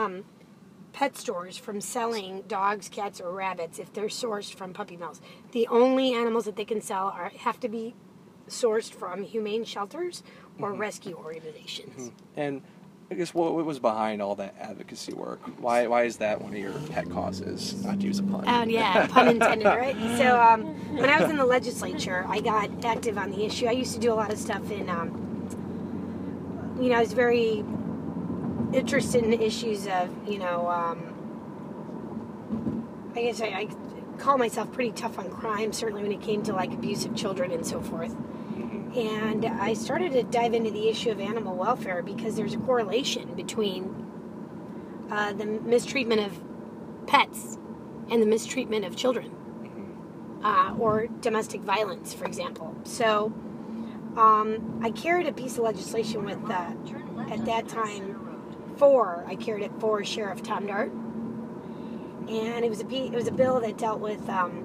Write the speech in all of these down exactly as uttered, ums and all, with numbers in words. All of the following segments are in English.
Um, pet stores from selling dogs, cats, or rabbits if they're sourced from puppy mills. The only animals that they can sell are have to be sourced from humane shelters or mm-hmm. rescue organizations. Mm-hmm. And I guess what, what was behind all that advocacy work? Why why is that one of your pet causes? Not to use a pun. Oh, yeah, pun intended, right? So um, when I was in the legislature, I got active on the issue. I used to do a lot of stuff in, um, you know, I was very interested in the issues of, you know, um, I guess I, I call myself pretty tough on crime, certainly when it came to, like, abuse of children and so forth. And I started to dive into the issue of animal welfare because there's a correlation between uh, the mistreatment of pets and the mistreatment of children, uh, or domestic violence, for example. So um, I carried a piece of legislation with, uh, at that time, for, I carried it for Sheriff Tom Dart. And it was a, it was a bill that dealt with,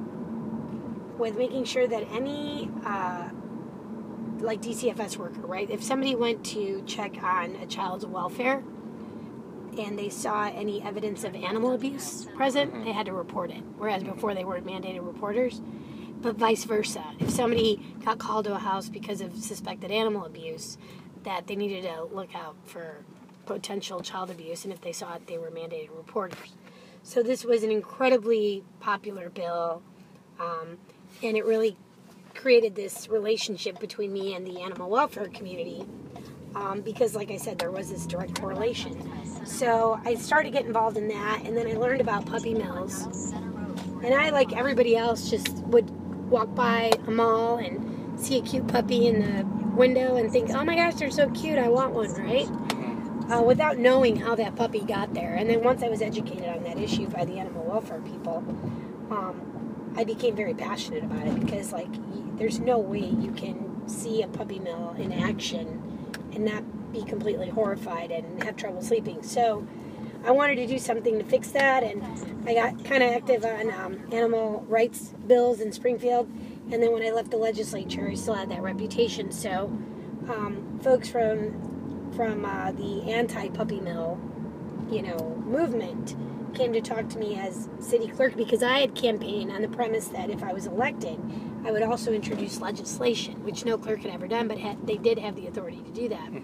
um, with making sure that any... Uh, like D C F S worker, right? If somebody went to check on a child's welfare and they saw any evidence of animal abuse present, they had to report it. Whereas before they weren't mandated reporters. But vice versa. If somebody got called to a house because of suspected animal abuse, that they needed to look out for potential child abuse, and if they saw it, they were mandated reporters. So this was an incredibly popular bill, um, and it really created this relationship between me and the animal welfare community um, because, like I said, there was this direct correlation. So I started to get involved in that, and then I learned about puppy mills. And I, like everybody else, just would walk by a mall and see a cute puppy in the window and think, oh my gosh, they're so cute, I want one, right? Uh, without knowing how that puppy got there. And then once I was educated on that issue by the animal welfare people, um, I became very passionate about it because, like, there's no way you can see a puppy mill in action and not be completely horrified and have trouble sleeping. So I wanted to do something to fix that, and I got kind of active on um, animal rights bills in Springfield. And then when I left the legislature, I still had that reputation. So um, folks from from uh, the anti-puppy mill, you know, movement came to talk to me as city clerk because I had campaigned on the premise that if I was elected, I would also introduce legislation, which no clerk had ever done, but had, they did have the authority to do that.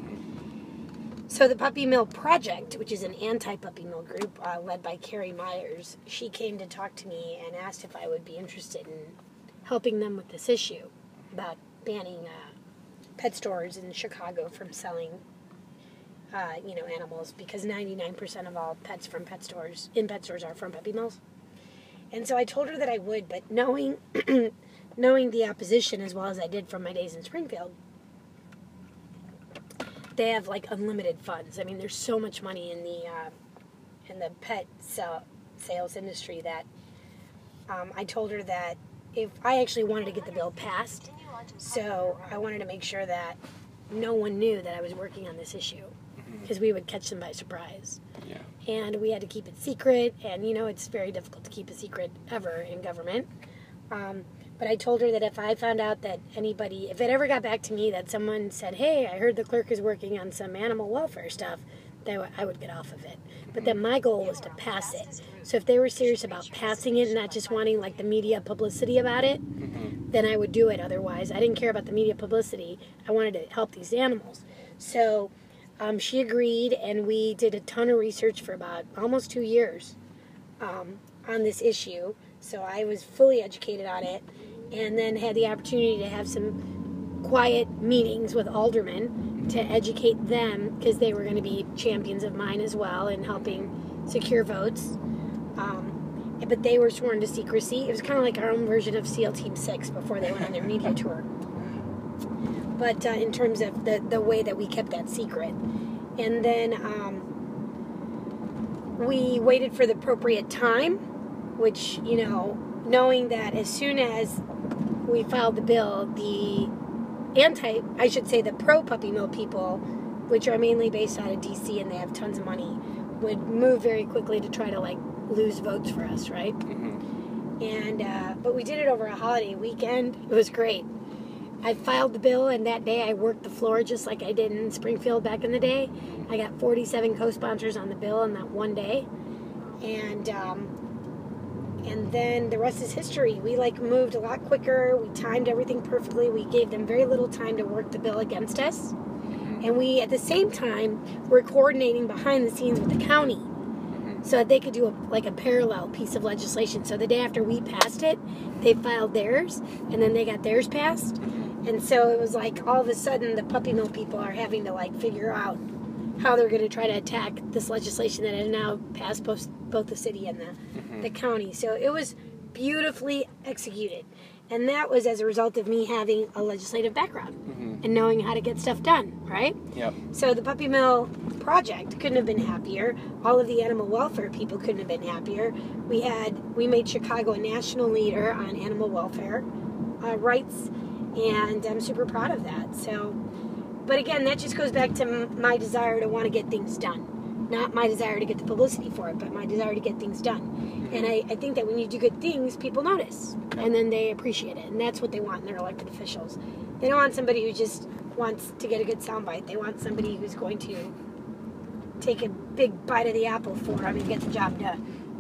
So the Puppy Mill Project, which is an anti-puppy mill group uh, led by Carrie Myers, she came to talk to me and asked if I would be interested in helping them with this issue about banning uh, pet stores in Chicago from selling Uh, you know, animals, because ninety-nine percent of all pets from pet stores, in pet stores, are from puppy mills. And so I told her that I would, but knowing knowing the opposition as well as I did from my days in Springfield, they have, like, unlimited funds. I mean, there's so much money in the uh, in the pet sell, sales industry that um, I told her that if I actually wanted to get the bill passed, so I wanted to make sure that no one knew that I was working on this issue, because we would catch them by surprise. Yeah. And we had to keep it secret, and, you know, it's very difficult to keep a secret ever in government. Um, but I told her that if I found out that anybody, if it ever got back to me that someone said, hey, I heard the clerk is working on some animal welfare stuff, that I would get off of it. But that my goal was to pass it. So if they were serious about passing it and not just wanting, like, the media publicity about it, then I would do it. Otherwise, I didn't care about the media publicity. I wanted to help these animals. So Um, she agreed, and we did a ton of research for about almost two years um, on this issue. So I was fully educated on it, and then had the opportunity to have some quiet meetings with aldermen to educate them, because they were going to be champions of mine as well in helping secure votes. Um, but they were sworn to secrecy. It was kind of like our own version of SEAL Team six before they went on their media tour. But uh, in terms of the, the way that we kept that secret. And then um, we waited for the appropriate time, which, you know, knowing that as soon as we filed the bill, the anti, I should say the pro-puppy mill people, which are mainly based out of D C and they have tons of money, would move very quickly to try to, like, lose votes for us, right? Mm-hmm. And, uh, but we did it over a holiday weekend. It was great. I filed the bill, and that day I worked the floor just like I did in Springfield back in the day. I got forty-seven co-sponsors on the bill in that one day. And um, and then the rest is history. We like moved a lot quicker. We timed everything perfectly. We gave them very little time to work the bill against us. And we, at the same time, were coordinating behind the scenes with the county so that they could do a, like a parallel piece of legislation. So the day after we passed it, they filed theirs, and then they got theirs passed. And so it was like all of a sudden the puppy mill people are having to like figure out how they're going to try to attack this legislation that has now passed both, both the city and the, mm-hmm. the county. So it was beautifully executed. And that was as a result of me having a legislative background mm-hmm. and knowing how to get stuff done, right? Yep. So the Puppy Mill project couldn't have been happier. All of the animal welfare people couldn't have been happier. We had we made Chicago a national leader on animal welfare uh, rights, and I'm super proud of that. So, but again, that just goes back to m- my desire to want to get things done. Not my desire to get the publicity for it, but my desire to get things done. Mm-hmm. And I, I think that when you do good things, people notice. And then they appreciate it. And that's what they want in their elected officials. They don't want somebody who just wants to get a good soundbite. They want somebody who's going to take a big bite of the apple for them and get the job done.